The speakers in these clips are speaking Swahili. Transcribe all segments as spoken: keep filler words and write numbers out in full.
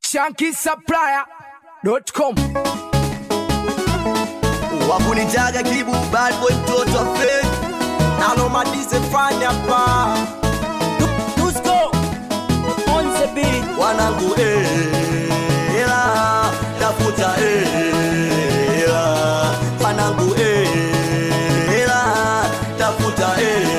Shanky Supplier dot com. Wakunitaga kibu bad boy mtoto fake. Nalo madize fanya pa Dusko on the beat. Wanangu eh ela tafuta eh ela. Wanangu eh ela tafuta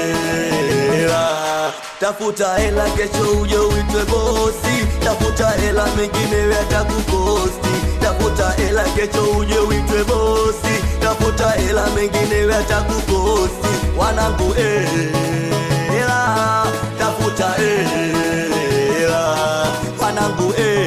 eh ela. Tafuta hela kesho uje uitwe bosi. Tafuta hela mengine yatakukosti. Tafuta hela kesho uje uitwe bosi. Tafuta hela mengine yatakukosti. Wanangu eh hela tafuta eh hela. Wanangu eh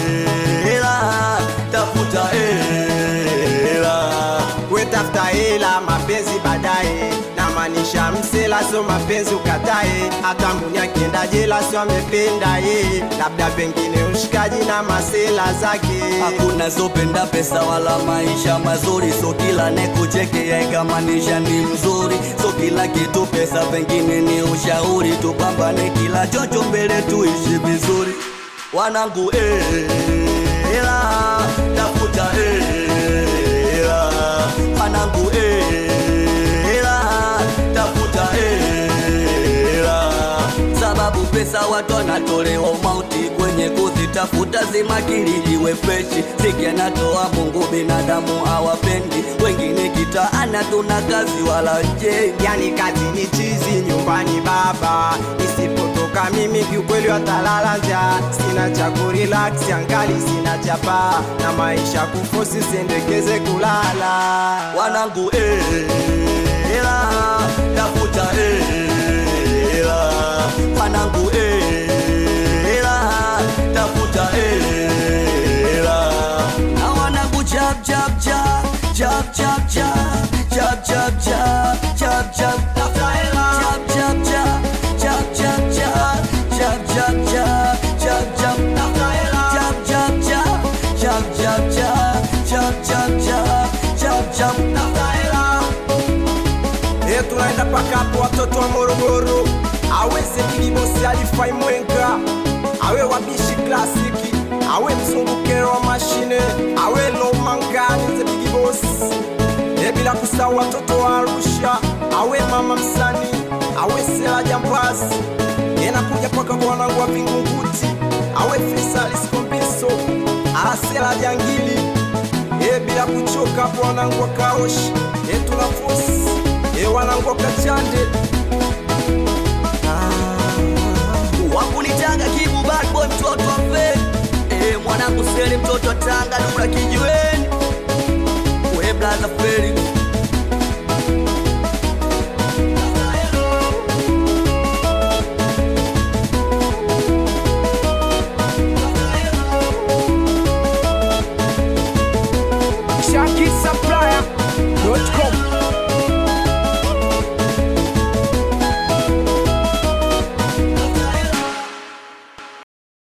hela tafuta eh hela. we tafuta hela mapenzi baadaye, na maanisha msela so mapenzi ukatae. Hata mbunya kienda jela so amependa ye, labda pengine ushikaji na masela zake. Hakuna zopenda pesa wala maisha mazuri. So kila nekucheke yaikamanisha ni mzuri. So kila kitu pesa pengine ni ushauri. Tupambane kila chocho mbele tuishi vizuri. Wanangu eh hela tafuta eh hela. Wanangu eh hela tafuta eh hela. Sababu pesa watu wanatolewa mauti kwenye kuzitafuta zimakilijiwe freshi. Siki anatoa Mungu binadamu hawapendi. Wengine kitaana tuna kazi wala nje. Yani kazi ni chizi nyumbani baba, isipotoka mimi kiukweli watalala njaa. Sina cha kurelax angali sina chapa, na maisha kufosi sendekeze kulala. Wanangu eh hela tafuta eh hela. Wanangu eh hela tafuta eh hela. Na wanangu chap chap chap chap chap chap chap chap chap chap chap tafuta hela. Chap chap chap chap chap chap chap chap chap chap chap tafuta hela. Chap chap chap chap chap chap chap chap chap chap tafuta hela. E tunaenda pakapo watoto wa Morogoro. Aweze Bigibosi alifai mwenga, awe wabishi klasiki, awe mzungukero wa mashine, awe lo mangani ze Bigibosi. E bila kusahau watoto wa Arusha, awe mama msani, awe Sela Jambazi. E nakuja paka kwa wanangu wa Vingunguti, awe Faisal Skombiso, Asela Jangili. E bila kuchoka kwa wanangu wa Kaoshi, e tunafosi, e wanangu wa Kachande. Wakunitaga kibu bad boy mtoto wa fake. Eh mwanangu sele mtoto wa Tanga dura kiji